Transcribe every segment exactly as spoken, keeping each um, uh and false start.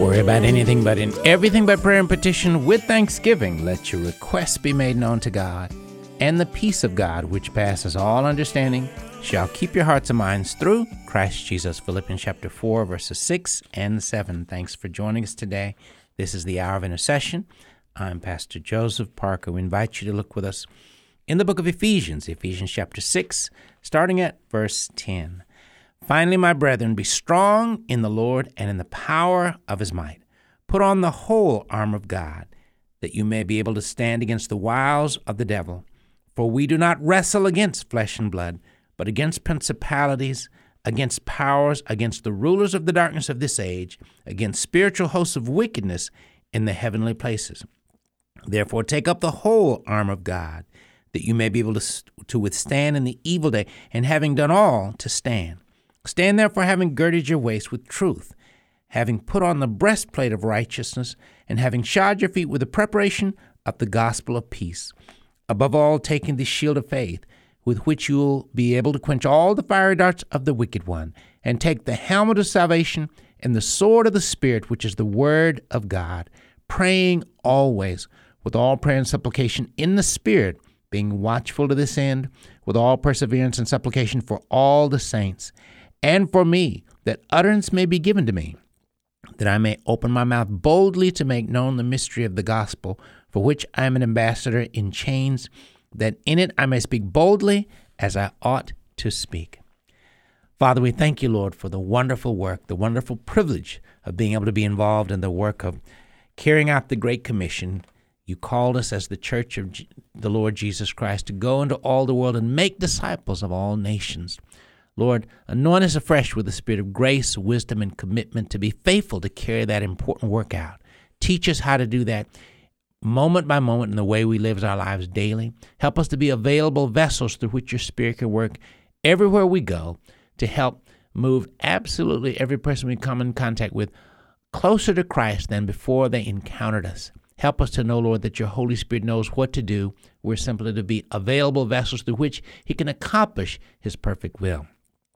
worry about anything, but in everything by prayer and petition with thanksgiving, let your requests be made known to God. And the peace of God, which passes all understanding, shall keep your hearts and minds through Christ Jesus. Philippians chapter four, verses six and seven. Thanks for joining us today. This is the Hour of Intercession. I'm Pastor Joseph Parker. We invite you to look with us in the book of Ephesians, Ephesians chapter six, starting at verse ten. Finally, my brethren, be strong in the Lord and in the power of his might. Put on the whole armor of God, that you may be able to stand against the wiles of the devil. For we do not wrestle against flesh and blood, but against principalities, against powers, against the rulers of the darkness of this age, against spiritual hosts of wickedness in the heavenly places. Therefore, take up the whole armor of God, that you may be able to, to withstand in the evil day, and having done all, to stand. Stand therefore, having girded your waist with truth, having put on the breastplate of righteousness, and having shod your feet with the preparation of the gospel of peace. Above all, taking the shield of faith, with which you will be able to quench all the fiery darts of the wicked one, and take the helmet of salvation and the sword of the Spirit, which is the word of God, praying always with all prayer and supplication in the Spirit, being watchful to this end, with all perseverance and supplication for all the saints, and for me, that utterance may be given to me, that I may open my mouth boldly to make known the mystery of the gospel, for which I am an ambassador in chains, that in it I may speak boldly as I ought to speak. Father, we thank you, Lord, for the wonderful work, the wonderful privilege of being able to be involved in the work of carrying out the Great Commission. You called us as the Church of the Lord Jesus Christ to go into all the world and make disciples of all nations. Lord, anoint us afresh with the spirit of grace, wisdom, and commitment to be faithful to carry that important work out. Teach us how to do that moment by moment in the way we live our lives daily. Help us to be available vessels through which your Spirit can work everywhere we go to help move absolutely every person we come in contact with closer to Christ than before they encountered us. Help us to know, Lord, that your Holy Spirit knows what to do. We're simply to be available vessels through which he can accomplish his perfect will.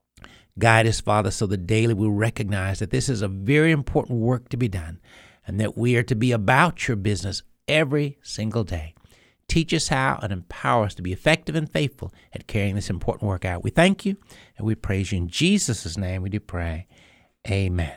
Guide us, Father, so that daily we recognize that this is a very important work to be done and that we are to be about your business every single day. Teach us how and empower us to be effective and faithful at carrying this important work out. We thank you and we praise you. In Jesus' name we do pray. Amen.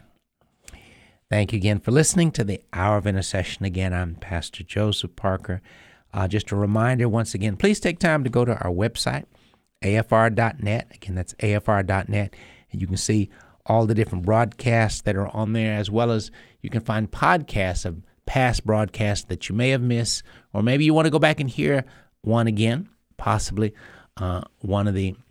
Thank you again for listening to the Hour of Intercession. Again, I'm Pastor Joseph Parker. Uh, just a reminder, once again, please take time to go to our website, A F R dot net. Again, that's A F R dot net. And you can see all the different broadcasts that are on there, as well as you can find podcasts of past broadcasts that you may have missed, or maybe you want to go back and hear one again, possibly uh, one of the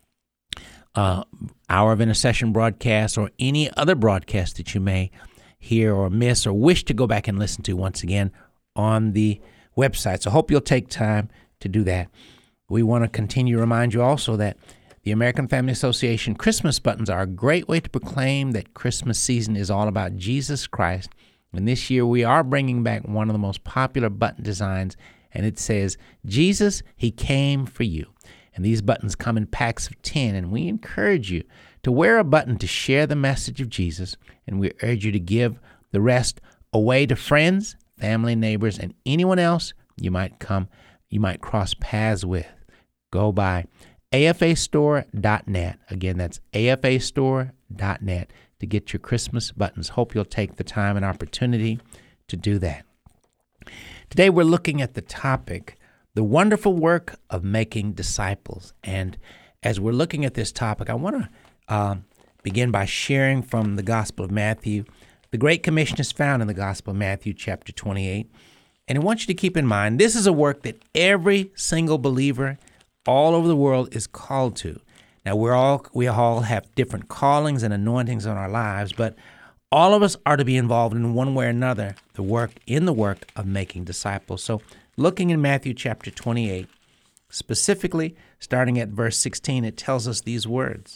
uh, Hour of Intercession broadcasts or any other broadcast that you may hear or miss or wish to go back and listen to once again on the website. So I hope you'll take time to do that. We want to continue to remind you also that the American Family Association Christmas buttons are a great way to proclaim that Christmas season is all about Jesus Christ. And this year we are bringing back one of the most popular button designs, and it says, Jesus, he came for you. And these buttons come in packs of ten, and we encourage you to wear a button to share the message of Jesus, and we urge you to give the rest away to friends, family, neighbors, and anyone else you might come, you might cross paths with. Go by A F A store dot net. Again, that's A F A store dot net to get your Christmas buttons. Hope you'll take the time and opportunity to do that. Today we're looking at the topic, the wonderful work of making disciples. And as we're looking at this topic, I want to uh, begin by sharing from the Gospel of Matthew. The Great Commission is found in the Gospel of Matthew, chapter twenty-eight. And I want you to keep in mind, this is a work that every single believer all over the world is called to. Now, we're all we all have different callings and anointings on our lives, but all of us are to be involved in one way or another the work in the work of making disciples. So, looking in Matthew chapter twenty-eight, specifically starting at verse sixteen, it tells us these words.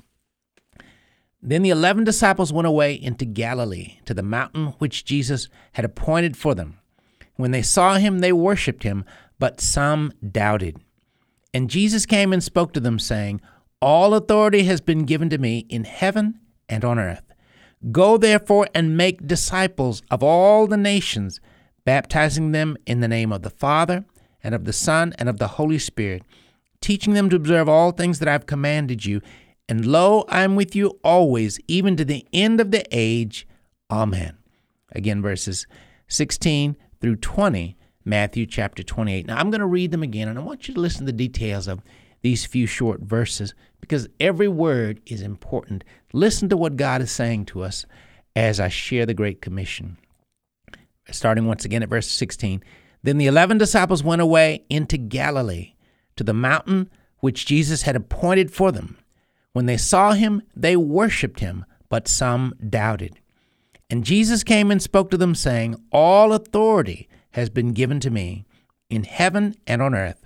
Then the eleven disciples went away into Galilee, to the mountain which Jesus had appointed for them. When they saw him, they worshipped him, but some doubted. And Jesus came and spoke to them, saying, All authority has been given to me in heaven and on earth. Go therefore and make disciples of all the nations, baptizing them in the name of the Father, and of the Son, and of the Holy Spirit, teaching them to observe all things that I have commanded you. And lo, I am with you always, even to the end of the age. Amen. Again, verses sixteen through twenty, Matthew chapter twenty-eight. Now, I'm going to read them again, and I want you to listen to the details of these few short verses, because every word is important. Listen to what God is saying to us as I share the Great Commission. Starting once again at verse sixteen. Then the eleven disciples went away into Galilee, to the mountain which Jesus had appointed for them. When they saw him, they worshipped him, but some doubted. And Jesus came and spoke to them, saying, All authority has been given to me, in heaven and on earth.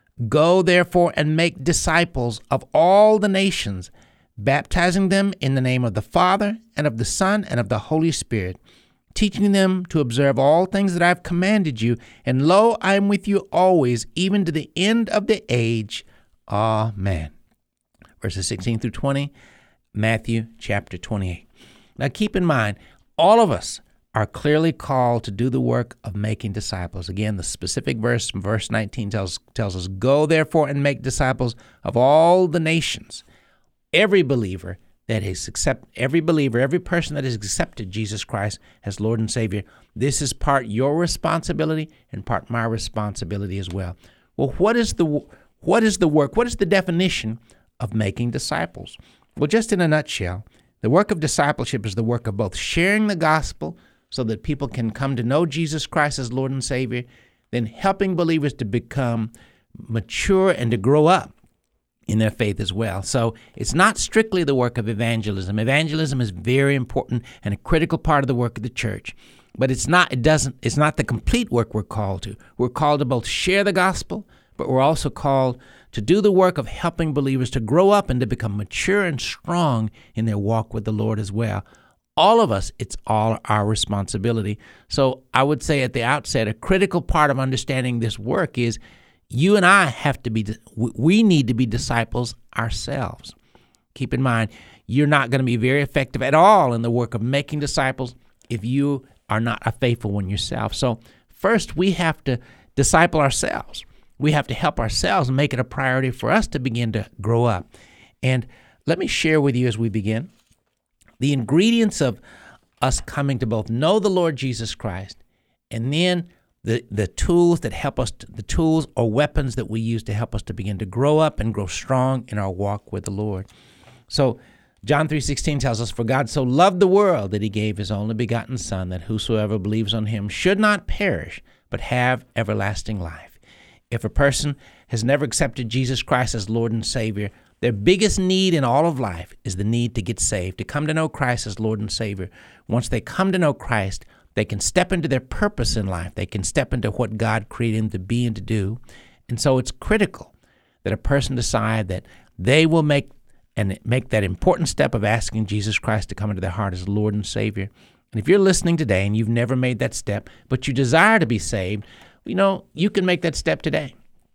Go therefore and make disciples of all the nations, baptizing them in the name of the Father, and of the Son, and of the Holy Spirit, teaching them to observe all things that I have commanded you. And lo, I am with you always, even to the end of the age. Amen. Verses sixteen through twenty, Matthew chapter twenty-eight. Now keep in mind, all of us are clearly called to do the work of making disciples. Again, the specific verse from verse nineteen tells, tells us, Go therefore and make disciples of all the nations. Every believer that is accept, every believer, every person that has accepted Jesus Christ as Lord and Savior, this is part your responsibility and part my responsibility as well. Well, what is the what is the work? What is the definition of making disciples? Well, just in a nutshell, the work of discipleship is the work of both sharing the gospel so that people can come to know Jesus Christ as Lord and Savior, then helping believers to become mature and to grow up in their faith as well. So it's not strictly the work of evangelism. Evangelism is very important and a critical part of the work of the church, but it's not, it doesn't, it's not the complete work we're called to. We're called to both share the gospel, but we're also called to do the work of helping believers to grow up and to become mature and strong in their walk with the Lord as well. All of us, it's all our responsibility. So I would say at the outset, a critical part of understanding this work is you and I have to be, we need to be disciples ourselves. Keep in mind, you're not going to be very effective at all in the work of making disciples if you are not a faithful one yourself. So first, we have to disciple ourselves. We have to help ourselves and make it a priority for us to begin to grow up. And let me share with you as we begin the ingredients of us coming to both know the Lord Jesus Christ and then the, the tools that help us, to, the tools or weapons that we use to help us to begin to grow up and grow strong in our walk with the Lord. So John three sixteen tells us, For God so loved the world that he gave his only begotten Son, that whosoever believes on him should not perish, but have everlasting life. If a person has never accepted Jesus Christ as Lord and Savior, their biggest need in all of life is the need to get saved, to come to know Christ as Lord and Savior. Once they come to know Christ, they can step into their purpose in life. They can step into what God created them to be and to do. And so it's critical that a person decide that they will make and make that important step of asking Jesus Christ to come into their heart as Lord and Savior. And if you're listening today and you've never made that step, but you desire to be saved, you know, you can make that step today.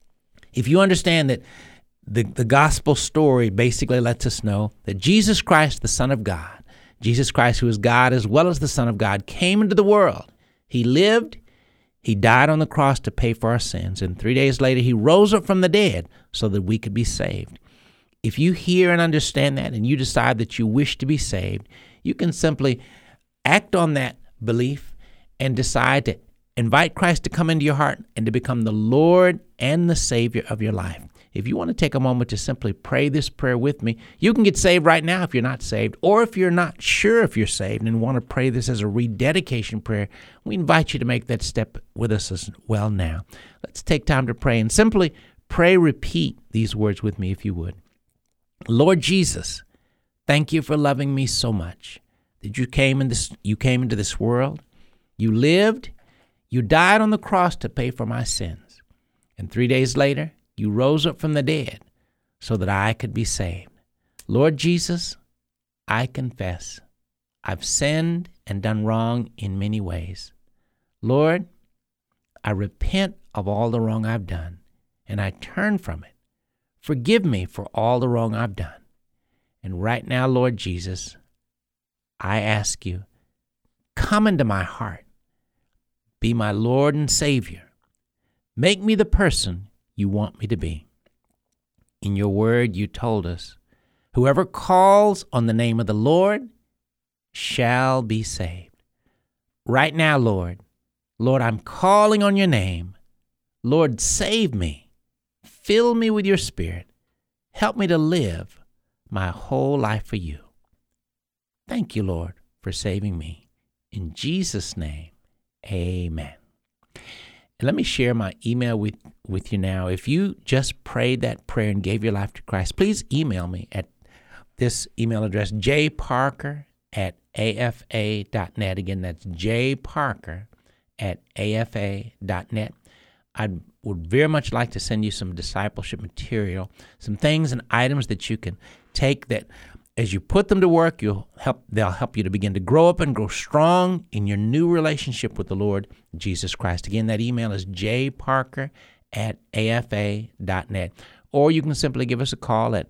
If you understand that the, the gospel story basically lets us know that Jesus Christ, the Son of God, Jesus Christ, who is God as well as the Son of God, came into the world. He lived, he died on the cross to pay for our sins, and three days later he rose up from the dead so that we could be saved. If you hear and understand that and you decide that you wish to be saved, you can simply act on that belief and decide to invite Christ to come into your heart and to become the Lord and the Savior of your life. If you want to take a moment to simply pray this prayer with me, you can get saved right now if you're not saved, or if you're not sure if you're saved and want to pray this as a rededication prayer, we invite you to make that step with us as well now. Let's take time to pray and simply pray, repeat these words with me if you would. Lord Jesus, thank you for loving me so much that you came in this, you came into this world, you lived, you died on the cross to pay for my sins, and three days later, you rose up from the dead so that I could be saved. Lord Jesus, I confess I've sinned and done wrong in many ways. Lord, I repent of all the wrong I've done, and I turn from it. Forgive me for all the wrong I've done. And right now, Lord Jesus, I ask you, come into my heart. Be my Lord and Savior. Make me the person you want me to be. In your word, you told us, whoever calls on the name of the Lord shall be saved. Right now, Lord, Lord, I'm calling on your name. Lord, save me. Fill me with your Spirit. Help me to live my whole life for you. Thank you, Lord, for saving me. In Jesus' name, amen. And let me share my email with, with you now. If you just prayed that prayer and gave your life to Christ, please email me at this email address, jparker at afa dot net. Again, that's jparker at afa dot net. I would very much like to send you some discipleship material, some things and items that you can take that as you put them to work, you'll help. They'll help you to begin to grow up and grow strong in your new relationship with the Lord Jesus Christ. Again, that email is jparker at afa dot net. Or you can simply give us a call at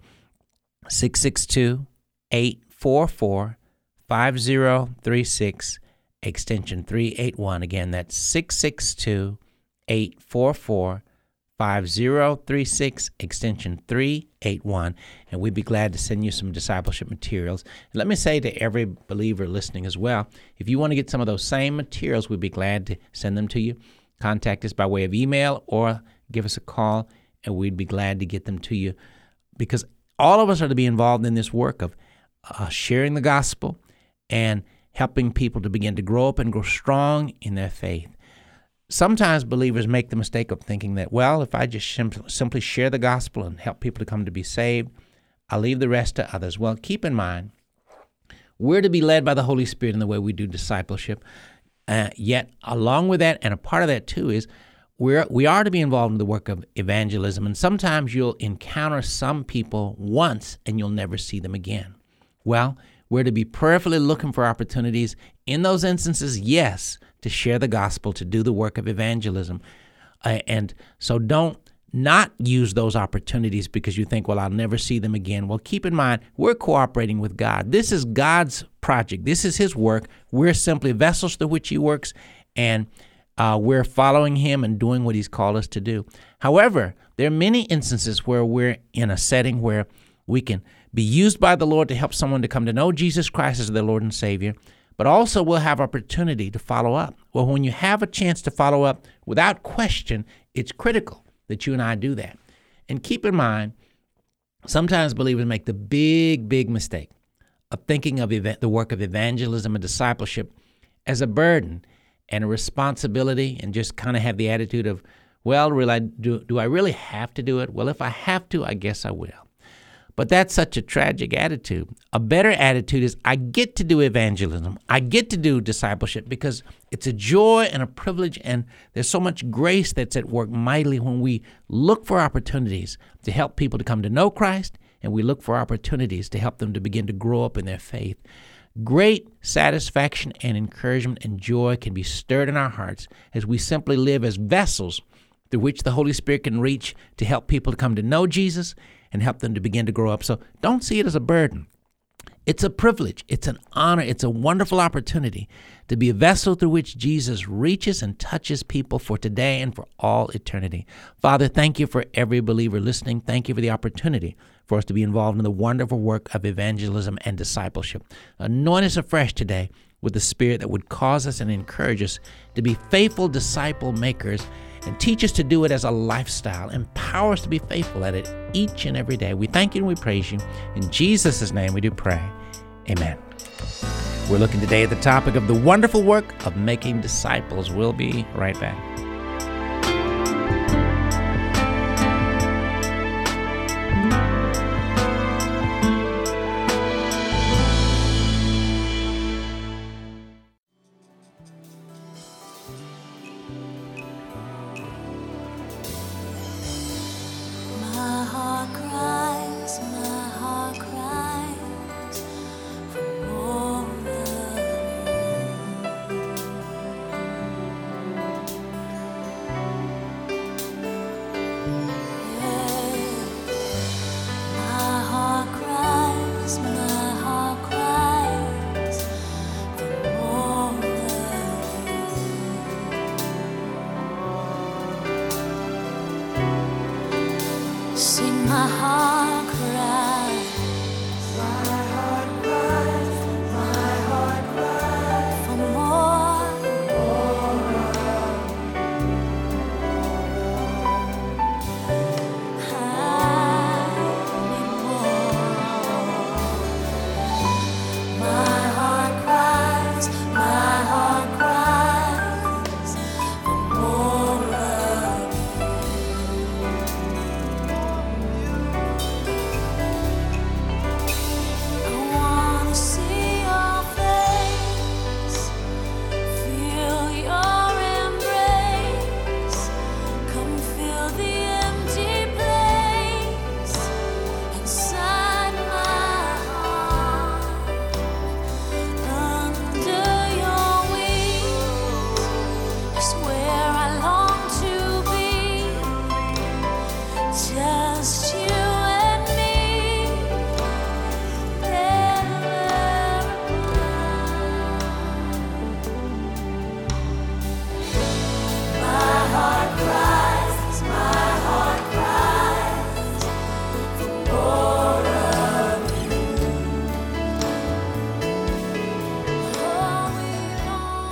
six six two, eight four four, five zero three six, extension three eight one. Again, that's six six two, eight four four, five zero three six, extension three eight one, and we'd be glad to send you some discipleship materials. And let me say to every believer listening as well, if you want to get some of those same materials, we'd be glad to send them to you. Contact us by way of email or give us a call, and we'd be glad to get them to you, because all of us are to be involved in this work of uh, sharing the gospel and helping people to begin to grow up and grow strong in their faith. Sometimes believers make the mistake of thinking that, well, if I just simply share the gospel and help people to come to be saved, I'll leave the rest to others. Well, keep in mind, we're to be led by the Holy Spirit in the way we do discipleship. Uh, yet, along with that, and a part of that too, is we're, we are to be involved in the work of evangelism. And sometimes you'll encounter some people once and you'll never see them again. Well, we're to be prayerfully looking for opportunities in those instances, yes, to share the gospel, to do the work of evangelism. Uh, and so don't not use those opportunities because you think, well, I'll never see them again. Well, keep in mind, we're cooperating with God. This is God's project. This is his work. We're simply vessels through which he works, and uh, we're following him and doing what he's called us to do. However, there are many instances where we're in a setting where we can be used by the Lord to help someone to come to know Jesus Christ as their Lord and Savior, but also we'll have opportunity to follow up. Well, when you have a chance to follow up, without question, it's critical that you and I do that. And keep in mind, sometimes believers make the big, big mistake of thinking of ev- the work of evangelism and discipleship as a burden and a responsibility, and just kind of have the attitude of, well, really, do, do I really have to do it? Well, if I have to, I guess I will. But that's such a tragic attitude. A better attitude is, I get to do evangelism. I get to do discipleship because it's a joy and a privilege, and there's so much grace that's at work mightily when we look for opportunities to help people to come to know Christ, and we look for opportunities to help them to begin to grow up in their faith. Great satisfaction and encouragement and joy can be stirred in our hearts as we simply live as vessels through which the Holy Spirit can reach to help people to come to know Jesus and help them to begin to grow up. So don't see it as a burden. It's a privilege. It's an honor. It's a wonderful opportunity to be a vessel through which Jesus reaches and touches people for today and for all eternity. Father, thank you for every believer listening. Thank you for the opportunity for us to be involved in the wonderful work of evangelism and discipleship. Anoint us afresh today with the Spirit that would cause us and encourage us to be faithful disciple makers, and teach us to do it as a lifestyle. Empower us to be faithful at it each and every day. We thank you and we praise you. In Jesus' name we do pray. Amen. We're looking today at the topic of the wonderful work of making disciples. We'll be right back.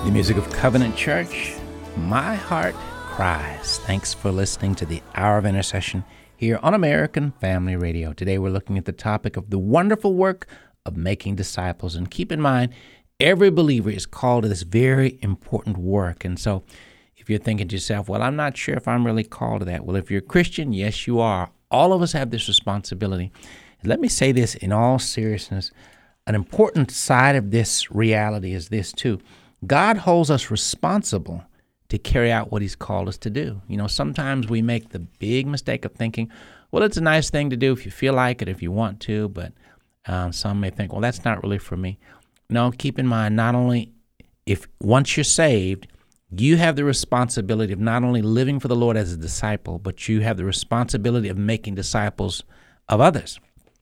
The music of Covenant Church, My Heart Cries. Thanks for listening to the Hour of Intercession here on American Family Radio. Today we're looking at the topic of the wonderful work of making disciples. And keep in mind, every believer is called to this very important work. And so if you're thinking to yourself, well, I'm not sure if I'm really called to that. Well, if you're a Christian, yes, you are. All of us have this responsibility. And let me say this in all seriousness. An important side of this reality is this too. God holds us responsible to carry out what he's called us to do. You know, sometimes we make the big mistake of thinking, well, it's a nice thing to do if you feel like it, if you want to, but uh, some may think, well, that's not really for me. No, keep in mind, not only if once you're saved, you have the responsibility of not only living for the Lord as a disciple, but you have the responsibility of making disciples of others.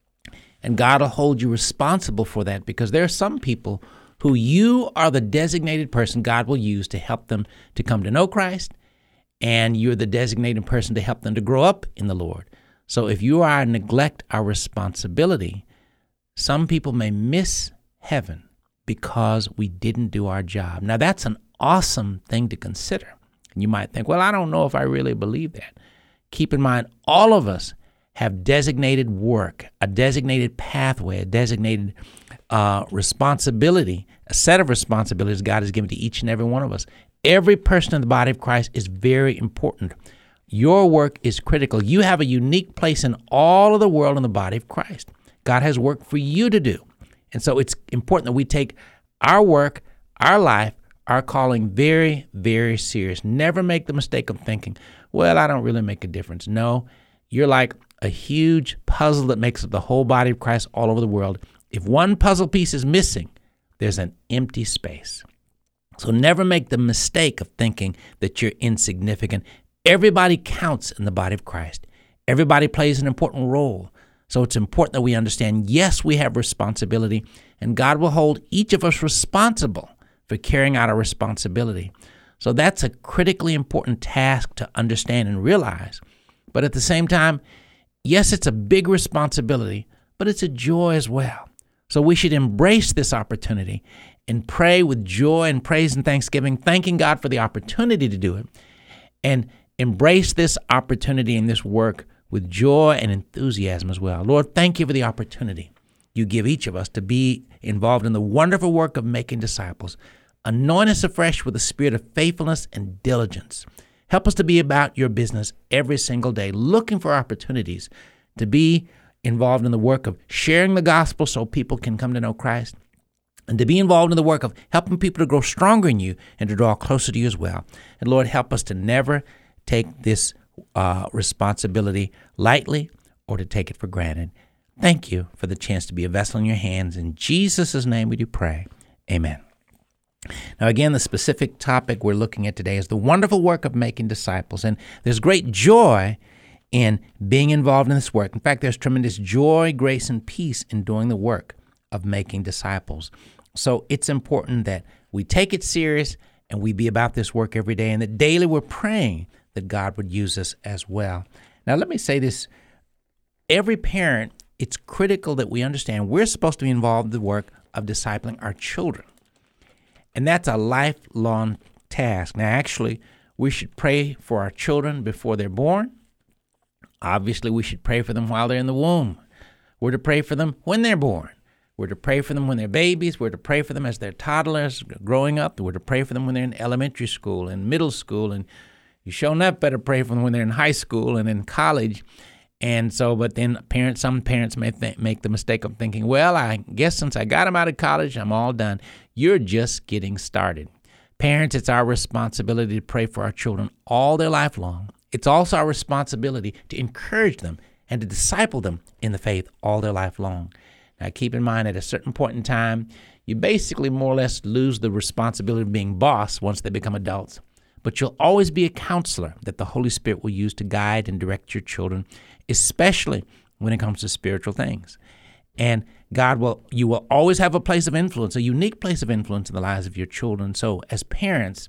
And God will hold you responsible for that, because there are some people who you are the designated person God will use to help them to come to know Christ, and you're the designated person to help them to grow up in the Lord. So if you are neglect our responsibility, some people may miss heaven because we didn't do our job. Now, that's an awesome thing to consider. You might think, well, I don't know if I really believe that. Keep in mind, all of us have designated work, a designated pathway, a designated uh, responsibility, a set of responsibilities God has given to each and every one of us. Every person in the body of Christ is very important. Your work is critical. You have a unique place in all of the world in the body of Christ. God has work for you to do. And so it's important that we take our work, our life, our calling very, very serious. Never make the mistake of thinking, well, I don't really make a difference. No, you're like a huge puzzle that makes up the whole body of Christ all over the world. If one puzzle piece is missing, there's an empty space. So never make the mistake of thinking that you're insignificant. Everybody counts in the body of Christ. Everybody plays an important role. So it's important that we understand, yes, we have responsibility, and God will hold each of us responsible for carrying out our responsibility. So that's a critically important task to understand and realize. But at the same time, yes, it's a big responsibility, but it's a joy as well. So we should embrace this opportunity and pray with joy and praise and thanksgiving, thanking God for the opportunity to do it, and embrace this opportunity and this work with joy and enthusiasm as well. Lord, thank you for the opportunity you give each of us to be involved in the wonderful work of making disciples. Anoint us afresh with a spirit of faithfulness and diligence. Help us to be about your business every single day, looking for opportunities to be involved in the work of sharing the gospel so people can come to know Christ, and to be involved in the work of helping people to grow stronger in you and to draw closer to you as well. And Lord, help us to never take this uh, responsibility lightly or to take it for granted. Thank you for the chance to be a vessel in your hands. In Jesus' name we do pray. Amen. Now, again, the specific topic we're looking at today is the wonderful work of making disciples. And there's great joy in being involved in this work. In fact, there's tremendous joy, grace, and peace in doing the work of making disciples. So it's important that we take it serious and we be about this work every day, and that daily we're praying that God would use us as well. Now, let me say this. Every parent, it's critical that we understand we're supposed to be involved in the work of discipling our children. And that's a lifelong task. Now, actually, we should pray for our children before they're born. Obviously, we should pray for them while they're in the womb. We're to pray for them when they're born. We're to pray for them when they're babies. We're to pray for them as they're toddlers, growing up. We're to pray for them when they're in elementary school and middle school. And you sure enough better pray for them when they're in high school and in college. And so, but then parents, some parents may th- make the mistake of thinking, well, I guess since I got them out of college, I'm all done. You're just getting started. Parents, it's our responsibility to pray for our children all their life long. It's also our responsibility to encourage them and to disciple them in the faith all their life long. Now, keep in mind, at a certain point in time, you basically more or less lose the responsibility of being boss once they become adults. But you'll always be a counselor that the Holy Spirit will use to guide and direct your children, especially when it comes to spiritual things. And God will, you will always have a place of influence, a unique place of influence in the lives of your children. So as parents,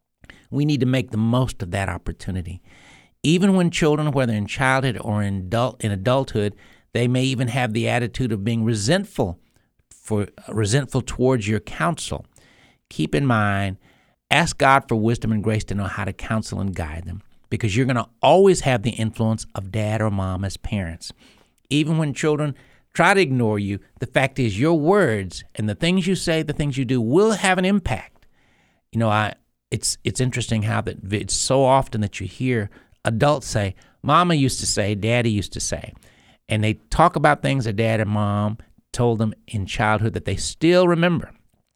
we need to make the most of that opportunity. Even when children, whether in childhood or in adult in adulthood, they may even have the attitude of being resentful for resentful towards your counsel. Keep in mind Ask God for wisdom and grace to know how to counsel and guide them, because you're going to always have the influence of dad or mom as parents. Even when children try to ignore you, the fact is your words and the things you say, the things you do will have an impact. You know, I it's it's interesting how that it's so often that you hear adults say, Mama used to say, Daddy used to say, and they talk about things that dad and mom told them in childhood that they still remember.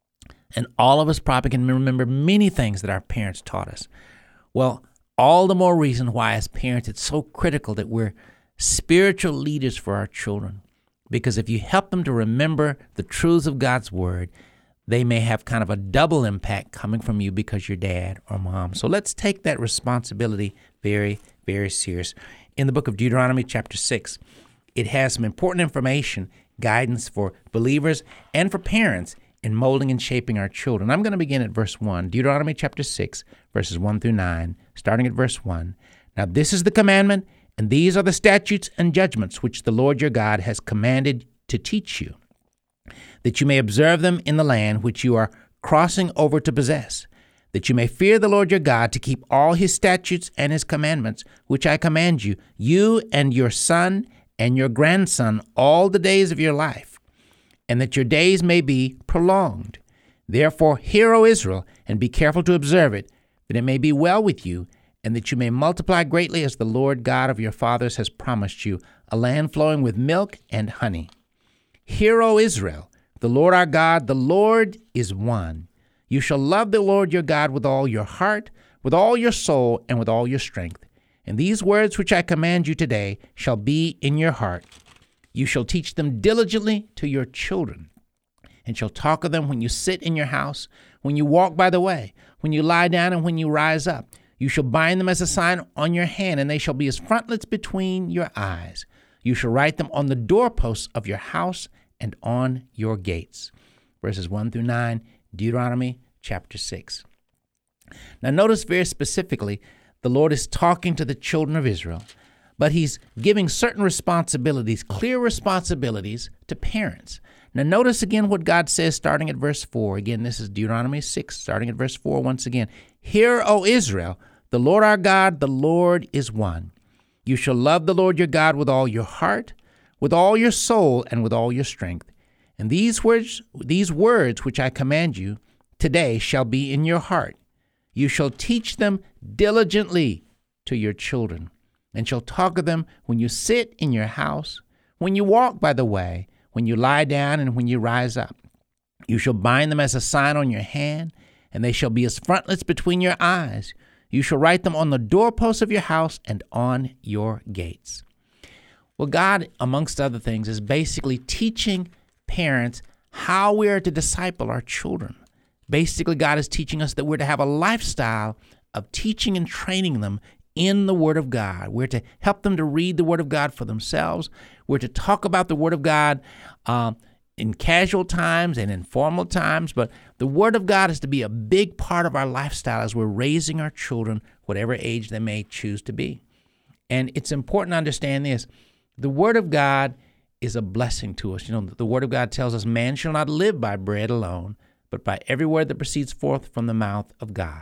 And all of us probably can remember many things that our parents taught us. Well, all the more reason why as parents it's so critical that we're spiritual leaders for our children. Because if you help them to remember the truths of God's word, they may have kind of a double impact coming from you because you're dad or mom. So let's take that responsibility very, very serious. In the book of Deuteronomy chapter six, it has some important information, guidance for believers and for parents in molding and shaping our children. I'm going to begin at verse one, Deuteronomy chapter six, verses one through nine, starting at verse one. Now this is the commandment, and these are the statutes and judgments which the Lord your God has commanded to teach you, that you may observe them in the land which you are crossing over to possess, that you may fear the Lord your God to keep all his statutes and his commandments, which I command you, you and your son and your grandson all the days of your life, and that your days may be prolonged. Therefore hear, O Israel, and be careful to observe it, that it may be well with you, and that you may multiply greatly as the Lord God of your fathers has promised you, a land flowing with milk and honey. Hear, O Israel, the Lord our God, the Lord is one. You shall love the Lord your God with all your heart, with all your soul, and with all your strength. And these words which I command you today shall be in your heart. You shall teach them diligently to your children, and shall talk of them when you sit in your house, when you walk by the way, when you lie down, and when you rise up. You shall bind them as a sign on your hand, and they shall be as frontlets between your eyes. You shall write them on the doorposts of your house and on your gates. Verses one through nine, Deuteronomy chapter six. Now notice very specifically, the Lord is talking to the children of Israel, but he's giving certain responsibilities, clear responsibilities to parents. Now notice again what God says starting at verse four. Again, this is Deuteronomy six, starting at verse four once again. Hear, O Israel, the Lord our God, the Lord is one. You shall love the Lord your God with all your heart, with all your soul, and with all your strength. And these words, these words which I command you today shall be in your heart. You shall teach them diligently to your children, and shall talk of them when you sit in your house, when you walk by the way, when you lie down, and when you rise up. You shall bind them as a sign on your hand, and they shall be as frontlets between your eyes. You shall write them on the doorposts of your house and on your gates. Well, God, amongst other things, is basically teaching parents how we are to disciple our children. Basically, God is teaching us that we're to have a lifestyle of teaching and training them in the Word of God. We're to help them to read the Word of God for themselves. We're to talk about the Word of God uh, in casual times and in formal times, but the Word of God is to be a big part of our lifestyle as we're raising our children, whatever age they may choose to be. And it's important to understand this. The Word of God is a blessing to us. You know, the Word of God tells us, man shall not live by bread alone, but by every word that proceeds forth from the mouth of God.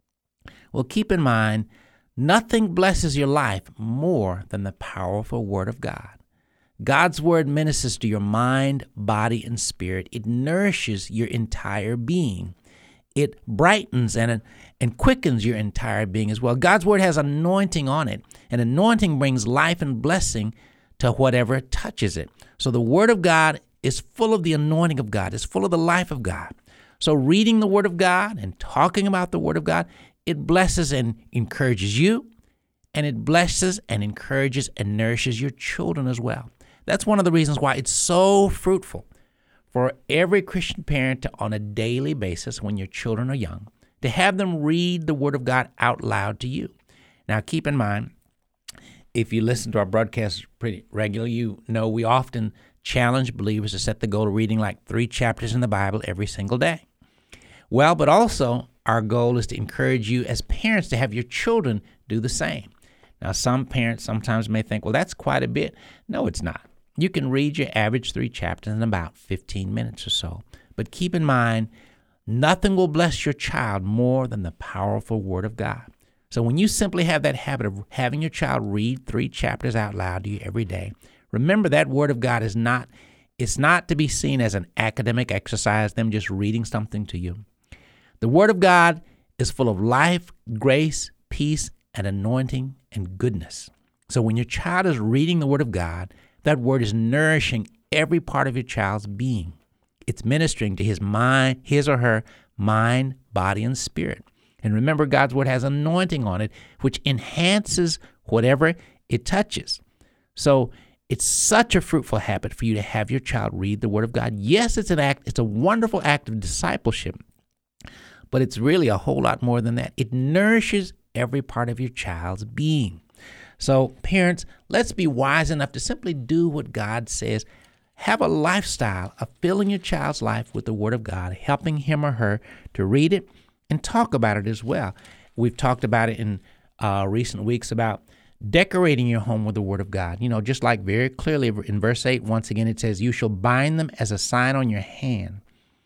Well, keep in mind, nothing blesses your life more than the powerful Word of God. God's Word ministers to your mind, body, and spirit. It nourishes your entire being. It brightens and, and quickens your entire being as well. God's Word has anointing on it, and anointing brings life and blessing to whatever touches it. So the Word of God is full of the anointing of God. It's full of the life of God. So reading the Word of God and talking about the Word of God, it blesses and encourages you, and it blesses and encourages and nourishes your children as well. That's one of the reasons why it's so fruitful for every Christian parent to, on a daily basis, when your children are young, to have them read the Word of God out loud to you. Now, keep in mind, if you listen to our broadcasts pretty regularly, you know we often challenge believers to set the goal of reading like three chapters in the Bible every single day. Well, but also our goal is to encourage you as parents to have your children do the same. Now, some parents sometimes may think, well, that's quite a bit. No, it's not. You can read your average three chapters in about fifteen minutes or so. But keep in mind, Nothing will bless your child more than the powerful Word of God. So when you simply have that habit of having your child read three chapters out loud to you every day, remember that Word of God is not, it's not to be seen as an academic exercise, them just reading something to you. The Word of God is full of life, grace, peace, and anointing and goodness. So when your child is reading the Word of God, that Word is nourishing every part of your child's being. It's ministering to his mind, his or her mind, body, and spirit. And remember, God's Word has anointing on it, which enhances whatever it touches. So it's such a fruitful habit for you to have your child read the Word of God. Yes, it's an act, it's a wonderful act of discipleship, but it's really a whole lot more than that. It nourishes every part of your child's being. So parents, let's be wise enough to simply do what God says. Have a lifestyle of filling your child's life with the Word of God, helping him or her to read it and talk about it as well. We've talked about it in uh, recent weeks about decorating your home with the Word of God. You know, just like very clearly in verse eight, once again, it says, you shall bind them as a sign on your hand,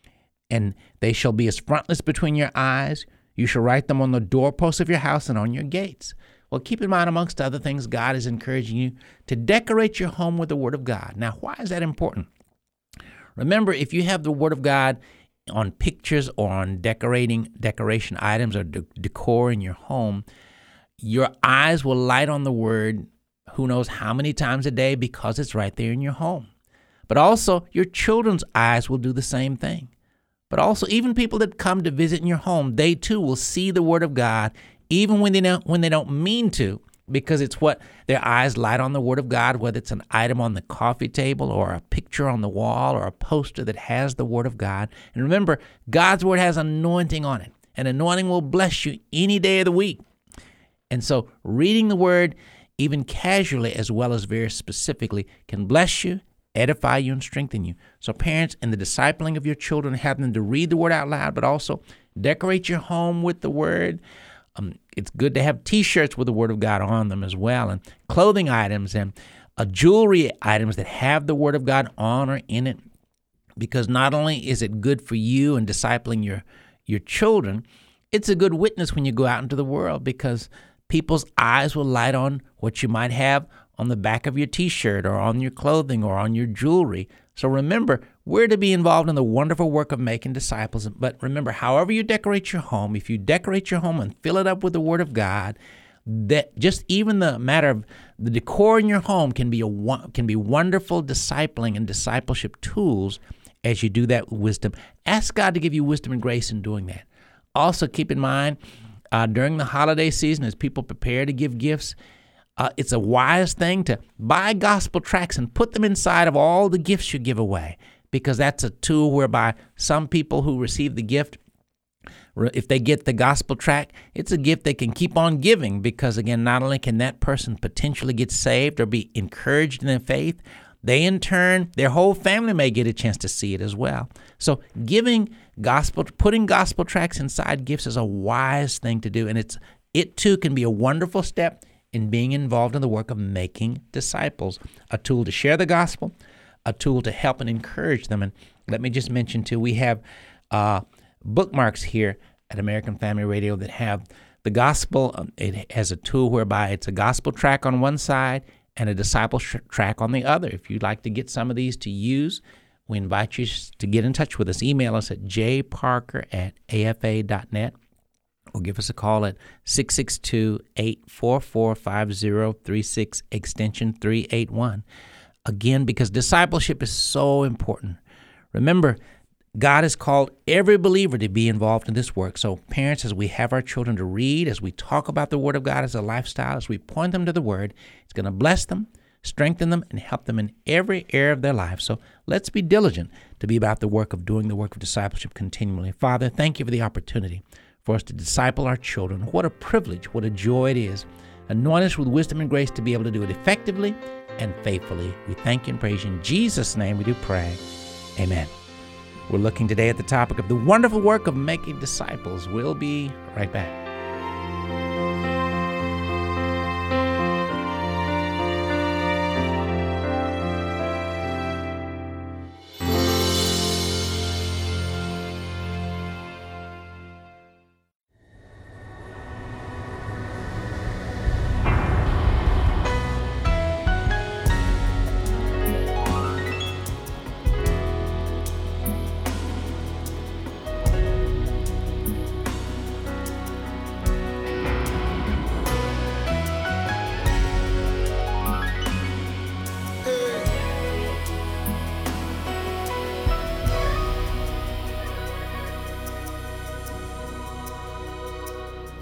and they shall be as frontlets between your eyes. You shall write them on the doorposts of your house and on your gates. Well, keep in mind, amongst other things, God is encouraging you to decorate your home with the Word of God. Now, why is that important? Remember, if you have the Word of God on pictures or on decorating decoration items or de- decor in your home, your eyes will light on the Word who knows how many times a day because it's right there in your home. But also, your children's eyes will do the same thing. But also, even people that come to visit in your home, they too will see the Word of God even when they don't, when they don't mean to, because it's what their eyes light on the Word of God, whether it's an item on the coffee table or a picture on the wall or a poster that has the Word of God. And remember, God's Word has anointing on it, and anointing will bless you any day of the week. And so reading the Word, even casually as well as very specifically, can bless you, edify you, and strengthen you. So parents, in the discipling of your children, have them to read the Word out loud, but also decorate your home with the Word. Um, it's good to have T-shirts with the Word of God on them as well, and clothing items and uh, jewelry items that have the Word of God on or in it, because not only is it good for you in discipling your, your children, it's a good witness when you go out into the world, because people's eyes will light on what you might have on the back of your T-shirt or on your clothing or on your jewelry. So remember, we're to be involved in the wonderful work of making disciples. But remember, however you decorate your home, if you decorate your home and fill it up with the Word of God, that just even the matter of the decor in your home can be a can be wonderful discipling and discipleship tools as you do that with wisdom. Ask God to give you wisdom and grace in doing that. Also, keep in mind, uh, during the holiday season, as people prepare to give gifts, Uh, it's a wise thing to buy gospel tracts and put them inside of all the gifts you give away, because that's a tool whereby some people who receive the gift, if they get the gospel tract, it's a gift they can keep on giving, because, again, not only can that person potentially get saved or be encouraged in their faith, they in turn, their whole family may get a chance to see it as well. So giving gospel, putting gospel tracts inside gifts is a wise thing to do, and it's it too can be a wonderful step in being involved in the work of making disciples, a tool to share the gospel, a tool to help and encourage them. And let me just mention, too, we have uh, bookmarks here at American Family Radio that have the gospel. It has a tool whereby it's a gospel track on one side and a disciple sh- track on the other. If you'd like to get some of these to use, we invite you to get in touch with us. Email us at j parker at a f a dot net. Or give us a call at six six two, eight four four, five zero three six, extension three eight one. Again, because discipleship is so important. Remember, God has called every believer to be involved in this work. So parents, as we have our children to read, as we talk about the Word of God as a lifestyle, as we point them to the Word, it's going to bless them, strengthen them, and help them in every area of their life. So let's be diligent to be about the work of doing the work of discipleship continually. Father, thank you for the opportunity for us to disciple our children. What a privilege, what a joy it is. Anoint us with wisdom and grace to be able to do it effectively and faithfully. We thank you and praise you. In Jesus' name we do pray. Amen. We're looking today at the topic of the wonderful work of making disciples. We'll be right back.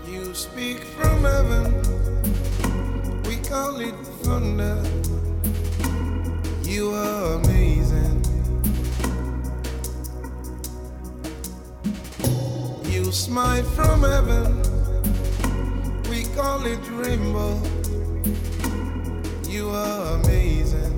You speak from heaven, we call it thunder. You are amazing. You smite from heaven, we call it rainbow. You are amazing.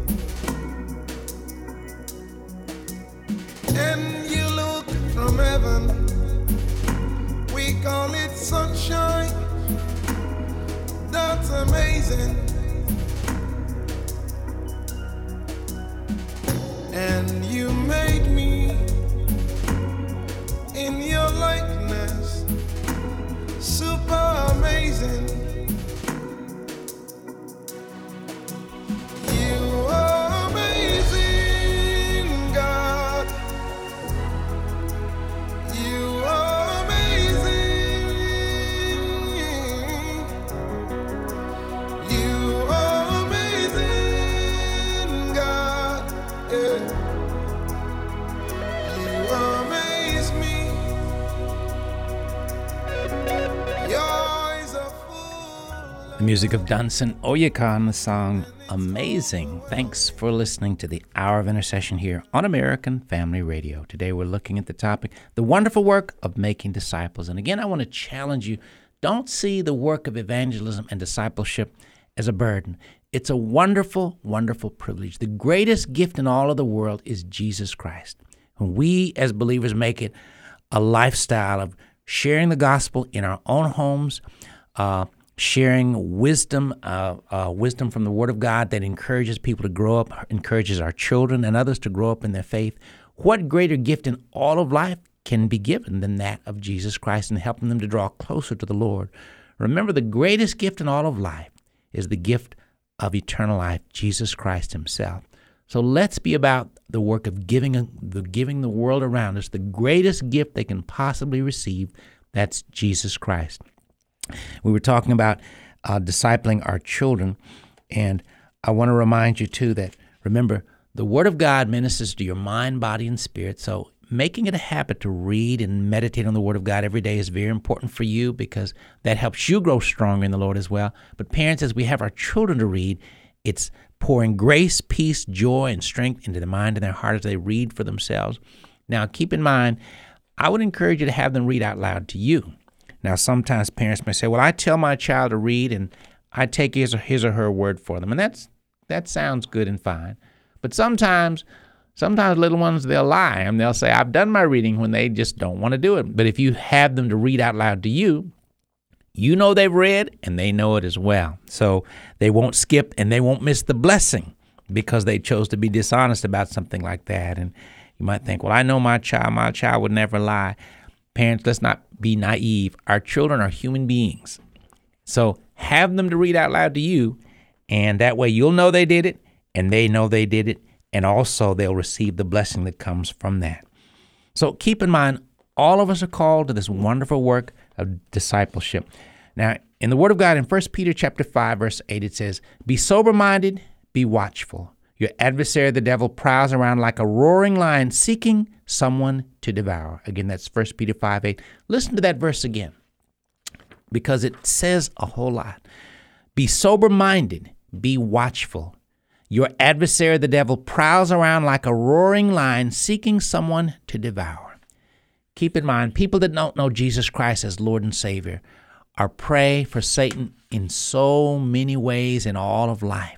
And you look from heaven, we call it sunshine. That's amazing. And you made me in your likeness, super amazing. You are amazing, God. You are amazing. You are amazing, God. Yeah. You amaze me. Your eyes are full. The music of Dunson Oyeka and the song Amazing. Thanks for listening to the Hour of Intercession here on American Family Radio. Today we're looking at the topic, the wonderful work of making disciples. And again, I want to challenge you, don't see the work of evangelism and discipleship as a burden. It's a wonderful, wonderful privilege. The greatest gift in all of the world is Jesus Christ. When we as believers make it a lifestyle of sharing the gospel in our own homes, uh, sharing wisdom, uh, uh, wisdom from the Word of God that encourages people to grow up, encourages our children and others to grow up in their faith. What greater gift in all of life can be given than that of Jesus Christ and helping them to draw closer to the Lord? Remember, the greatest gift in all of life is the gift of eternal life, Jesus Christ himself. So let's be about the work of giving, the giving the world around us the greatest gift they can possibly receive. That's Jesus Christ. We were talking about uh, discipling our children, and I want to remind you, too, that, remember, the Word of God ministers to your mind, body, and spirit, so making it a habit to read and meditate on the Word of God every day is very important for you because that helps you grow stronger in the Lord as well. But parents, as we have our children to read, it's pouring grace, peace, joy, and strength into their mind and their heart as they read for themselves. Now, keep in mind, I would encourage you to have them read out loud to you. Now, sometimes parents may say, well, I tell my child to read and I take his or, his or her word for them. And that's that sounds good and fine. But sometimes, sometimes little ones, they'll lie and they'll say, I've done my reading when they just don't want to do it. But if you have them to read out loud to you, you know they've read and they know it as well. So they won't skip and they won't miss the blessing because they chose to be dishonest about something like that. And you might think, well, I know my child, my child would never lie. Parents, let's not be naive. Our children are human beings. So have them to read out loud to you, and that way you'll know they did it, and they know they did it, and also they'll receive the blessing that comes from that. So keep in mind, all of us are called to this wonderful work of discipleship. Now, in the Word of God, in First Peter chapter five, verse eight, it says, be sober-minded, be watchful. Your adversary, the devil, prowls around like a roaring lion seeking someone to devour. Again, that's First Peter five eight. Listen to that verse again because it says a whole lot. Be sober-minded, be watchful. Your adversary, the devil, prowls around like a roaring lion seeking someone to devour. Keep in mind, people that don't know Jesus Christ as Lord and Savior are prey for Satan in so many ways in all of life.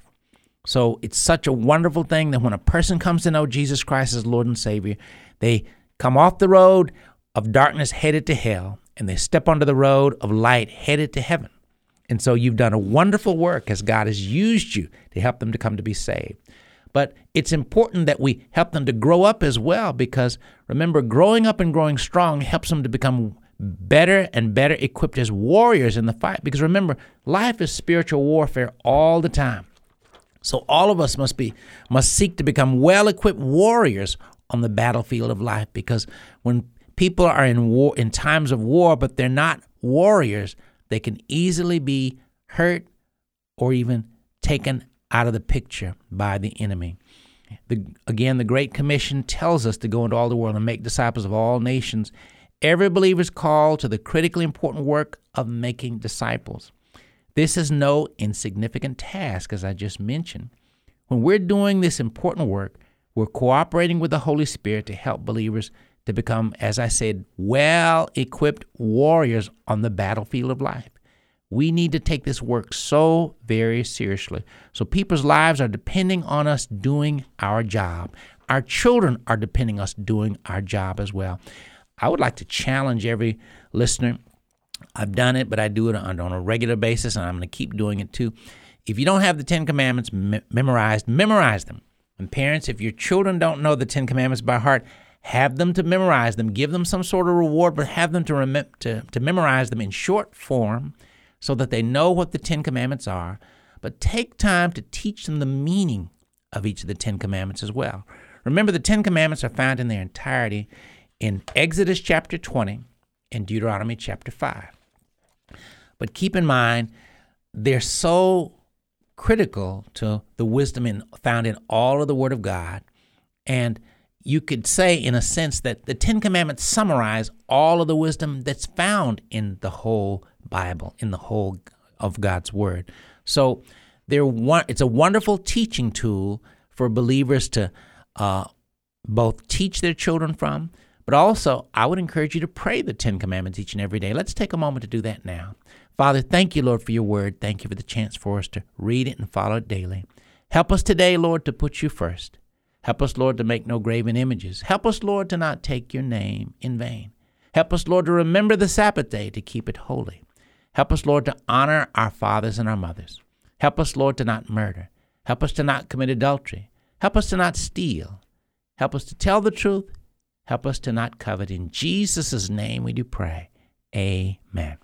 So it's such a wonderful thing that when a person comes to know Jesus Christ as Lord and Savior, they come off the road of darkness headed to hell, and they step onto the road of light headed to heaven. And so you've done a wonderful work as God has used you to help them to come to be saved. But it's important that we help them to grow up as well because, remember, growing up and growing strong helps them to become better and better equipped as warriors in the fight. Because remember, life is spiritual warfare all the time. So all of us must be must seek to become well-equipped warriors on the battlefield of life, because when people are in war, in times of war, but they're not warriors, they can easily be hurt or even taken out of the picture by the enemy. The, again, the Great Commission tells us to go into all the world and make disciples of all nations every believer is called to the critically important work of making disciples. This is no insignificant task, as I just mentioned. When we're doing this important work, we're cooperating with the Holy Spirit to help believers to become, as I said, well-equipped warriors on the battlefield of life. We need to take this work so very seriously. So people's lives are depending on us doing our job. Our children are depending on us doing our job as well. I would like to challenge every listener. I've done it, but I do it on, on a regular basis, and I'm going to keep doing it too. If you don't have the Ten Commandments me- memorized, memorize them. And parents, if your children don't know the Ten Commandments by heart, have them to memorize them. Give them some sort of reward, but have them to, rem- to, to memorize them in short form so that they know what the Ten Commandments are. But take time to teach them the meaning of each of the Ten Commandments as well. Remember, the Ten Commandments are found in their entirety in Exodus chapter twenty and Deuteronomy chapter five. But keep in mind, they're so critical to the wisdom in, found in all of the Word of God. And you could say, in a sense, that the Ten Commandments summarize all of the wisdom that's found in the whole Bible, in the whole of God's Word. So they're one, it's a wonderful teaching tool for believers to uh, both teach their children from, but also I would encourage you to pray the Ten Commandments each and every day. Let's take a moment to do that now. Father, thank you, Lord, for your word. Thank you for the chance for us to read it and follow it daily. Help us today, Lord, to put you first. Help us, Lord, to make no graven images. Help us, Lord, to not take your name in vain. Help us, Lord, to remember the Sabbath day, to keep it holy. Help us, Lord, to honor our fathers and our mothers. Help us, Lord, to not murder. Help us to not commit adultery. Help us to not steal. Help us to tell the truth. Help us to not covet. In Jesus' name we do pray. Amen.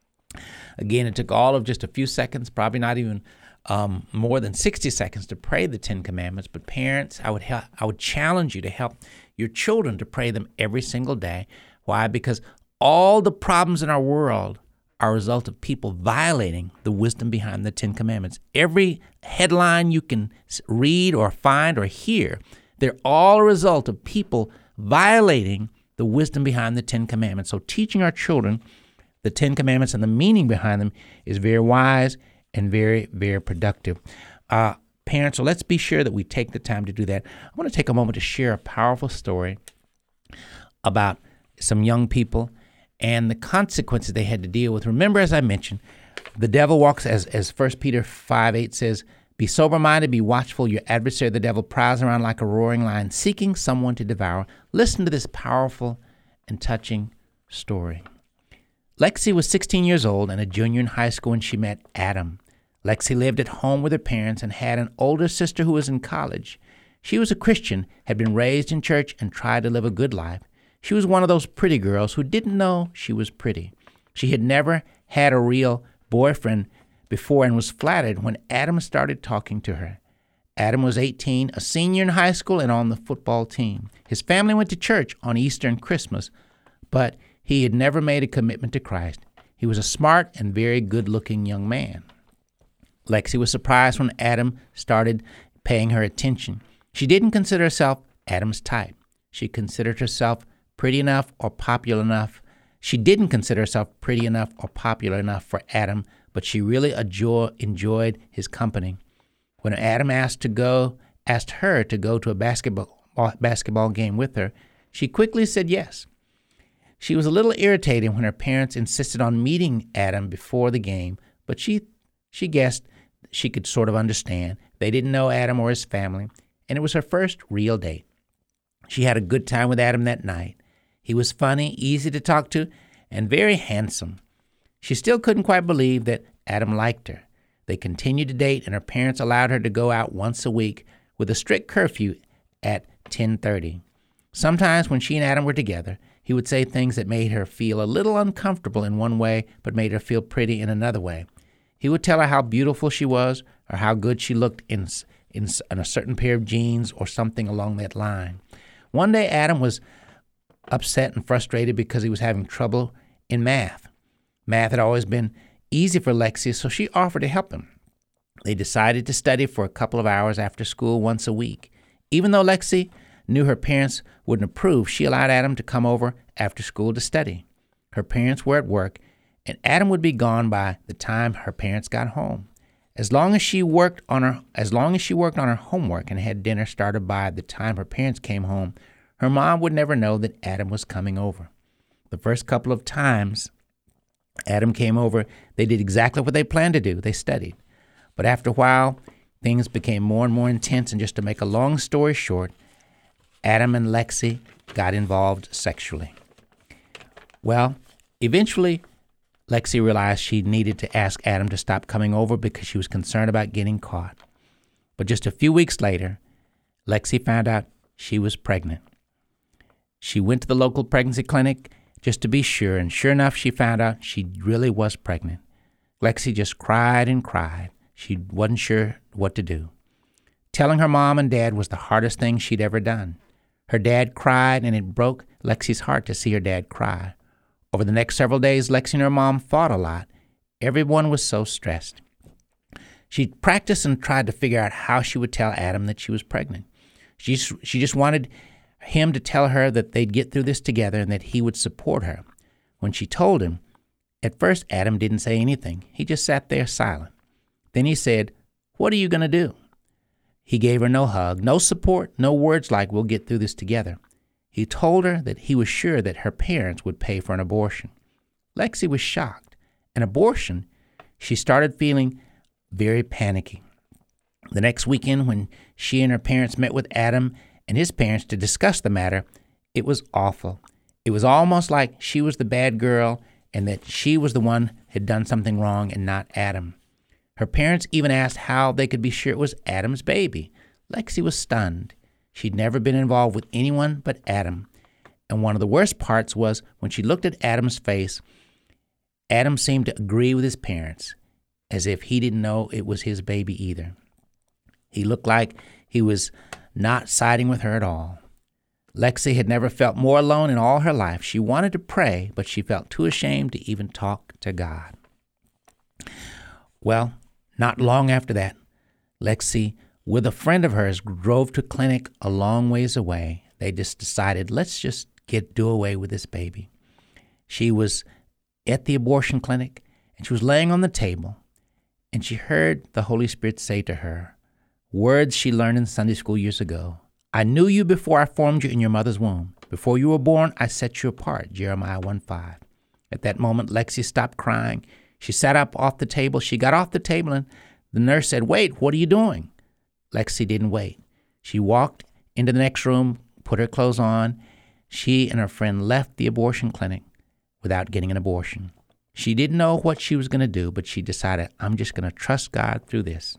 Again, it took all of just a few seconds, probably not even um, more than sixty seconds to pray the Ten Commandments. But parents, I would help, I would challenge you to help your children to pray them every single day. Why? Because all the problems in our world are a result of people violating the wisdom behind the Ten Commandments. Every headline you can read or find or hear, they're all a result of people violating the wisdom behind the Ten Commandments. So teaching our children the Ten Commandments and the meaning behind them is very wise and very, very productive. Uh, parents, so let's be sure that we take the time to do that. I want to take a moment to share a powerful story about some young people and the consequences they had to deal with. Remember, as I mentioned, the devil walks, as, as First Peter five eight says, be sober-minded, be watchful. Your adversary, the devil, prowls around like a roaring lion, seeking someone to devour. Listen to this powerful and touching story. Lexi was sixteen years old and a junior in high school when she met Adam. Lexi lived at home with her parents and had an older sister who was in college. She was a Christian, had been raised in church, and tried to live a good life. She was one of those pretty girls who didn't know she was pretty. She had never had a real boyfriend before and was flattered when Adam started talking to her. Adam was eighteen, a senior in high school, and on the football team. His family went to church on Easter and Christmas, but he had never made a commitment to Christ. He was a smart and very good-looking young man. Lexi was surprised when Adam started paying her attention. She didn't consider herself Adam's type. She considered herself pretty enough or popular enough. She didn't consider herself pretty enough or popular enough for Adam, but she really enjoy, enjoyed his company. When Adam asked to go, asked her to go to a basketball basketball game with her, she quickly said yes. She was a little irritated when her parents insisted on meeting Adam before the game, but she she guessed she could sort of understand. They didn't know Adam or his family, and it was her first real date. She had a good time with Adam that night. He was funny, easy to talk to, and very handsome. She still couldn't quite believe that Adam liked her. They continued to date, and her parents allowed her to go out once a week with a strict curfew at ten thirty. Sometimes when she and Adam were together, he would say things that made her feel a little uncomfortable in one way, but made her feel pretty in another way. He would tell her how beautiful she was or how good she looked in, in, in a certain pair of jeans or something along that line. One day, Adam was upset and frustrated because he was having trouble in math. Math had always been easy for Lexi, so she offered to help him. They decided to study for a couple of hours after school once a week. Even though Lexi knew her parents wouldn't approve, she allowed Adam to come over after school to study. Her parents were at work, and Adam would be gone by the time her parents got home. As long as she worked on her, as long as she worked on her homework and had dinner started by the time her parents came home, her mom would never know that Adam was coming over. The first couple of times Adam came over, they did exactly what they planned to do. They studied. But after a while, things became more and more intense, and just to make a long story short, Adam and Lexi got involved sexually. Well, eventually, Lexi realized she needed to ask Adam to stop coming over because she was concerned about getting caught. But just a few weeks later, Lexi found out she was pregnant. She went to the local pregnancy clinic just to be sure, and sure enough, she found out she really was pregnant. Lexi just cried and cried. She wasn't sure what to do. Telling her mom and dad was the hardest thing she'd ever done. Her dad cried, and it broke Lexi's heart to see her dad cry. Over the next several days, Lexi and her mom fought a lot. Everyone was so stressed. She practiced and tried to figure out how she would tell Adam that she was pregnant. She just, she just wanted him to tell her that they'd get through this together and that he would support her. When she told him, at first Adam didn't say anything. He just sat there silent. Then he said, "What are you going to do?" He gave her no hug, no support, no words like, "We'll get through this together." He told her that he was sure that her parents would pay for an abortion. Lexi was shocked. An abortion? She started feeling very panicky. The next weekend, when she and her parents met with Adam and his parents to discuss the matter, it was awful. It was almost like she was the bad girl and that she was the one who had done something wrong and not Adam. Her parents even asked how they could be sure it was Adam's baby. Lexi was stunned. She'd never been involved with anyone but Adam. And one of the worst parts was when she looked at Adam's face, Adam seemed to agree with his parents, as if he didn't know it was his baby either. He looked like he was not siding with her at all. Lexi had never felt more alone in all her life. She wanted to pray, but she felt too ashamed to even talk to God. Well, not long after that, Lexi, with a friend of hers, drove to a clinic a long ways away. They just decided, let's just get do away with this baby. She was at the abortion clinic, and she was laying on the table, and she heard the Holy Spirit say to her, words she learned in Sunday school years ago. "I knew you before I formed you in your mother's womb. Before you were born, I set you apart," Jeremiah one five. At that moment, Lexi stopped crying. She sat up off the table. She got off the table, and the nurse said, "Wait, what are you doing?" Lexi didn't wait. She walked into the next room, put her clothes on. She and her friend left the abortion clinic without getting an abortion. She didn't know what she was going to do, but she decided, I'm just going to trust God through this.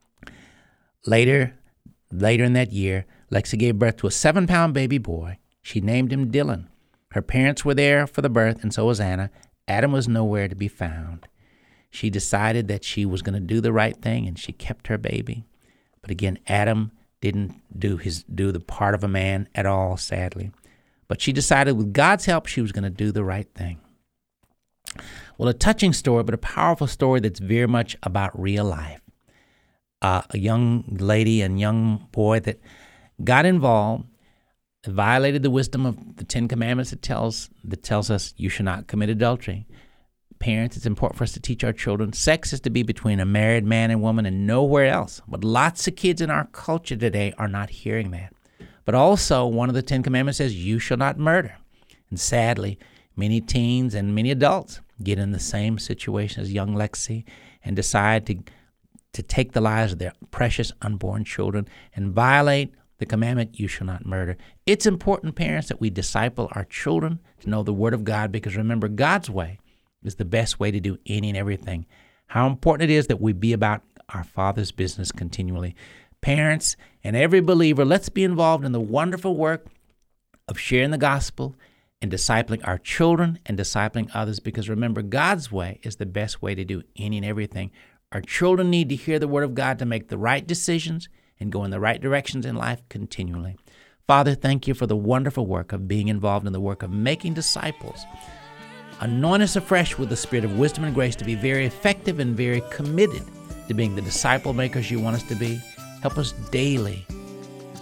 Later, later in that year, Lexi gave birth to a seven-pound baby boy. She named him Dylan. Her parents were there for the birth, and so was Anna. Adam was nowhere to be found. She decided that she was going to do the right thing, and she kept her baby. But again, Adam didn't do his do the part of a man at all, sadly. But she decided with God's help, she was going to do the right thing. Well, a touching story, but a powerful story that's very much about real life. Uh, a young lady and young boy that got involved, violated the wisdom of the Ten Commandments that tells that tells us you should not commit adultery. Parents, it's important for us to teach our children sex is to be between a married man and woman and nowhere else. But lots of kids in our culture today are not hearing that. But also, one of the Ten Commandments says you shall not murder. And sadly, many teens and many adults get in the same situation as young Lexi and decide to to take the lives of their precious unborn children and violate the commandment, you shall not murder. It's important, parents, that we disciple our children to know the Word of God, because remember, God's way is the best way to do any and everything. How important it is that we be about our Father's business continually. Parents and every believer, let's be involved in the wonderful work of sharing the gospel and discipling our children and discipling others, because remember, God's way is the best way to do any and everything. Our children need to hear the Word of God to make the right decisions and go in the right directions in life continually. Father, thank you for the wonderful work of being involved in the work of making disciples. Anoint us afresh with the spirit of wisdom and grace to be very effective and very committed to being the disciple makers you want us to be. Help us daily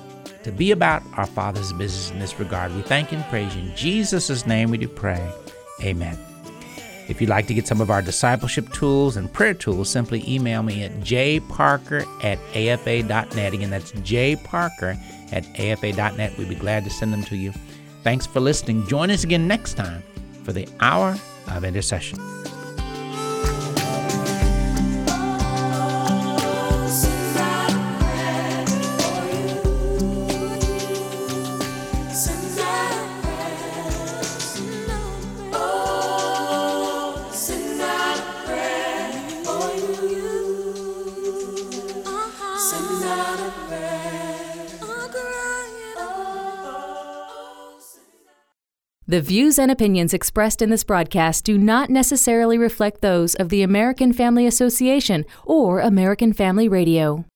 to be about our Father's business in this regard. We thank and praise you. In Jesus' name we do pray. Amen. If you'd like to get some of our discipleship tools and prayer tools, simply email me at j parker at a f a dot net. Again, that's j parker at a f a dot net. We'd be glad to send them to you. Thanks for listening. Join us again next time for the Hour of Intercession. The views and opinions expressed in this broadcast do not necessarily reflect those of the American Family Association or American Family Radio.